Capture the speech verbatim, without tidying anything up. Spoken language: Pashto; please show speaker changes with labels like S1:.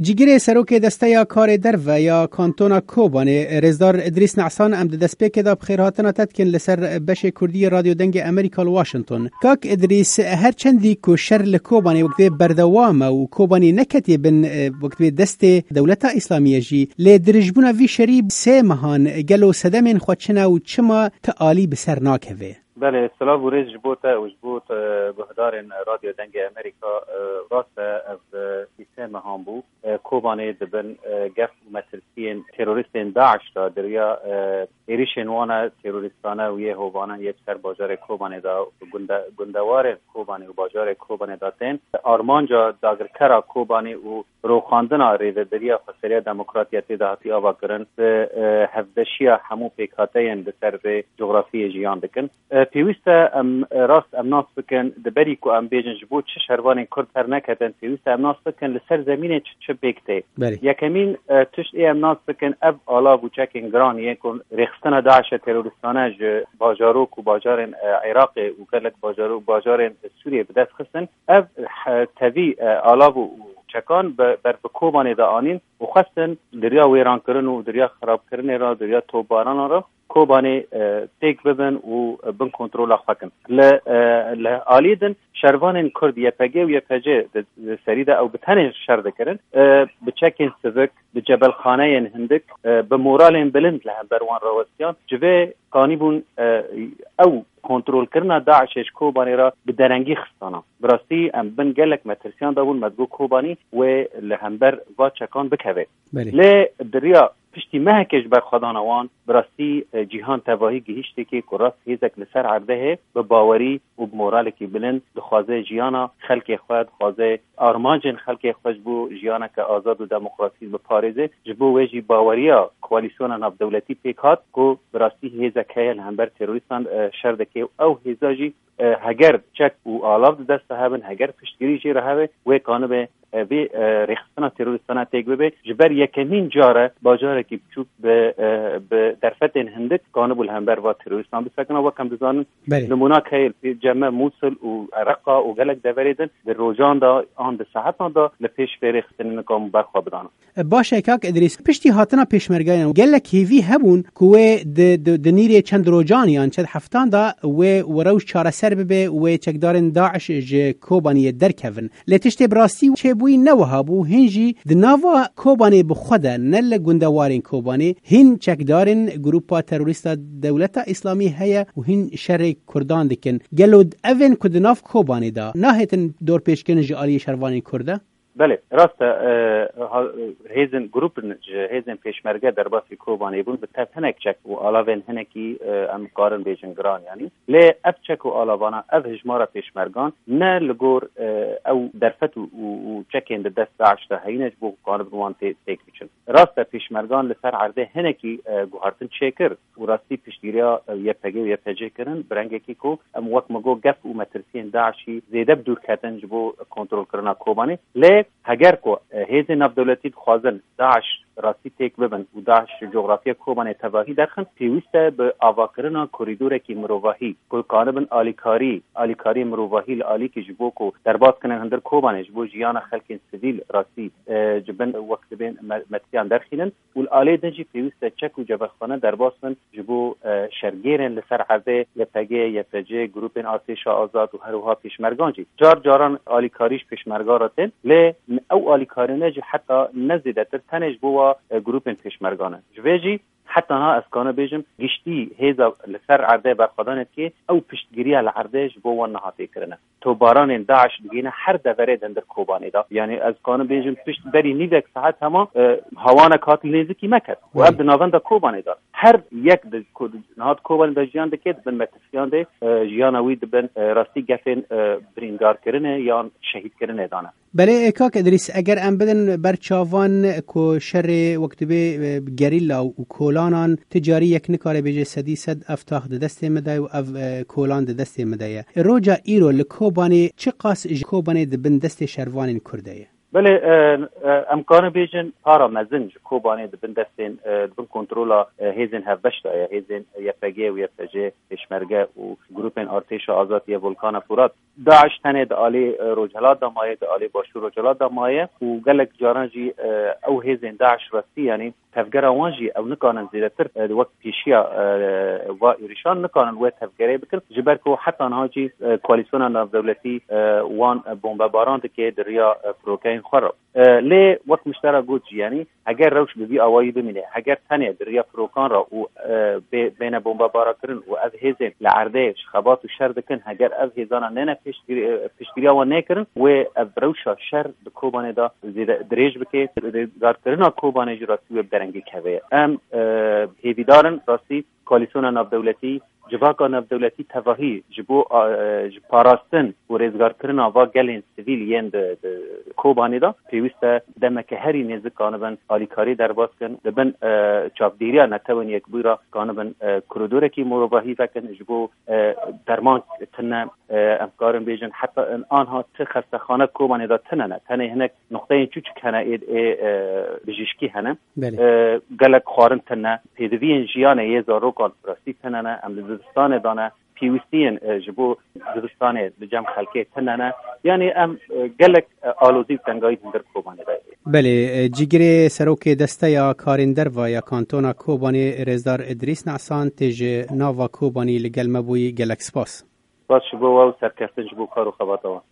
S1: جیگری سروک دسته یا کار درو یا کانتونا کوبانی رزدار ادریس نعسان ام دست پیک دا بخیرهاتنا تدکن لسر بش کردی رادیو دنگ امریکا واشنطن. کاک ادریس هر چندی کو شر لکوبانی وقتی بردوام و کوبانی نکتی بن وقتی دست دولت اسلامیه جی لی درجبونا وی شریب سه مهان گلو سدمین خودشنا و چما تعالی بسر ناکوه.
S2: بله سلام ورز جبوتا و جبوت بهدار رادیو دنگ امریکا راست از سیستم هم بو کوبانی دبن گف مترسین تروریستین داعش دا دریا ایریشن وانا تروریستانه و یه هوانا یک سر باجار کوبانی دا گندوار کوبانی و باجار کوبانی داتین آرمانجا داگرکرا کوبانی و روخاندنا رید دریا خسریه دموکراتیتی دهاتی آوا کرن هفدشیا همو پیکاتین بسر جغرافی جیان دکن پیوسته ام راست ام ناس بکن دبری کو ام بیجن جبو چه شروان کرد هر نکتن پیوسته ام ناس بکن لسر زمین چه چه بکته یکمین تشت ای ام ناس بکن اب آلا و چکن گران یکن رخصتن داعش تروریستانه ج باجاروک و باجار عراق و کلک باجارو باجار سوریه بدست خستن اب تاوی آلا و چکان بر کوبانی دا آنین و خستن دریا ویران کرن و دریا خراب کرن را دریا توباران را کوبانی تیک ببن و بن کنترل خاکن ل آلیدن شروان کرد یپگه و یپجه سریده او بتنه شرده کرن بچکن سوک بجبل خانه هندک بمورال بلند لهم بروان روستیان جوه قانیبون او کنترل کردن داعشش کوبانی را به درنگی خستانا براستی ام بن گلک مترسیان دابون مدگو کوبانی و لهمبر و چکان بکوه لی دریا پشتی مهکش بر خدانوان براستی جهان تواهی گهیشتی که کراس هیزک لسر عرده به باوری و بمورال که بلند دخوازه جیانا خلق خود خوازه آرمانجن خلق خوش بو جیانا که آزاد و دموکراسی به پارزه جبو ویجی باوریا کوالیسیون ناب دولتی پیکات که براستی هیزک هیل همبر تروریستان شردکه او هیزاجی هگر چک و آلاف دست هبن هگر پشتگیری جی رهوه و کانه به رخصتنا تروریستانه تیگ ببه جبر یکمین جاره باجاره که بچوک به درفت هندک کانه بول همبر و تروریستان بسکنه و کم بزانن نمونه که جمع موصل و عرقا و گلک دوریدن در روزان دا آن به ساعتان دا لپیش به رخصتنین کام برخوا بدانه
S1: باشه کاک ادریس پشتی هاتنا پیشمرگایان گلک هیوی هبون که د نیری چند روزانیان چند هفتان دا و وروش چاره سر ببه و چکدارن داعش ج کوبانی درکون لتشت براستی چه بوی نوهابو هنجی دناوا کوبانی بخوده نل گندوارین کوبانی هن چکدارن گروپا تروریستا دولت اسلامی هيا و هن شر کردان دکن گلود اون کدناف کوبانی دا ناهتن دور پیشکن جالی شروانی کرده
S2: بله راست هیزن گروپ هیزن پیشمرگه در باسی کوبانی بون به تف هنک چک و علاوه هنکی ام قارن بیجن گران یعنی لی اف چک و علاوانا اف هجمارا پیشمرگان نه لگور او درفت و چکین دست داعش ده هینج بو قانب روان تیک بیچن راست پیشمرگان لسر عرضه هنکی گوهارتن چکر و راستی پیشگیریا یپگی و یپجی کرن برنگه کی کو ام وقت مگو گف و مترسین داعشی زیده بدور کتن جبو کنترل کرنا کوبانی لی هگر کو هیز ناف دولتی خوازن داعش راستی تیک ببن و داعش جغرافیا کوبانی تواهی درخن پیوسته به آواکرنا کوریدور کی مروواهی کو کانبن آلیکاری آلیکاری مروواهی لالی کی جبو کو درباط کنن هندر کوبانی جبو جیان خلق سیویل راستی جبن وقت بین متیان درخینن و الالی دنجی پیوسته چک و جبخانه درباطن جبو شرگیرن لسر عرضه یپگی یپجی گروپن آتش آزاد و هروها پیشمرگانجی جار جاران آلیکاریش پیشمرگاراتن لی او آلیکارینه جی حتی نزیده تر تنش بوا گروپن پیشمرگانه جویجی حتی ها از کانه بیجم گشتی هیزا لسر عرده برخدانت که او پشتگیری العرده جبوا نهاتی کرنه تو باران داعش بگینه هر دوره دندر کوبانی دا یعنی از کانه بیجم پشت بری نیوک ساعت هما هوانه کاتل نیزکی مکد و اب ناونده کوبانی دا هر یک نهاد کوبانی دا جیان دکه دبن متفیان ده جیانوی دبن راستی گفن برینگار کرنه یا شهید کرنه دانه
S1: بله کاک ادریس اگر ام بدن برچاوان کو شر وقت به گریلا و کولانان تجاری یک نکاره بیجه صدی صد افتاخ دست مدای و اف کولان دست مدای روجا ایرو لکوبانی چه قاس کوبانی دبن دست شروان کرده
S2: بله امکان بیجن پارا مزنج کوبانی دبن دستین دبن کنترولا هیزن هفبشتا یا هیزن یپگی و یپجی پیشمرگه و گروپن ارتش آزاد یا ولکان فرات داعش تنه د آلی روجلات دمایه د آلی باشو روجلات دمایه و گلک جارانجی او هیزن داعش راستی یعنی تفجر وانجی او نکانن زیادتر وقت پیشیا و ایران نکانن و تفجره بکن جبر کو حتی آنها کوالیسیون ناف دولتی وان بمباران که دریا پروکین خراب لی وقت مشترک گوت یعنی اگر روش ببی آوایی بمینه اگر تنه دریا پروکان را و بین بمباران کردن و از هیزن لعرده خبات و شر دکن اگر از هیزان نه پیشگیری و نکردن و روش شر بکوبانه دا زیاد دریج بکه دار کردن کوبانه جراسی و درنگی که ام هیویدارن راستی کوالیسیون ناف دولتی جواکا ناف دولتی تواهی جبو پاراستن و رزگار کردن آوا گلین سیویل یند کوبانی دا پیوسته دمک هری نزد کانبن آلیکاری در باز کن دبن چاپدیریا نتوان یک بویرا کانبن کرودوره کی مروباهی فکن جبو درمان تنه امکارن بیجن حتی آنها تخصه خانه کوبانی دا تنه نه تنه هنک نقطه این چوچ کنه اید بجیشکی هنه گلک خوارن تنه پیدوین جیانه یه زارو کان راستی تنه نه ام زدستان دانه پیوستین جبو زدستان بجم خلقه تنه یعنی ام گلک آلوزی تنگایی در کوبانی داره.
S1: بله جیگری سروک دسته یا کارندر و یا کانتونا کوبانی رزدار ادریس نعسان تیج ناوا کوبانی لگل مبوی گلک سپاس.
S2: باز شبو و سرکستن جبو کارو خباتوا.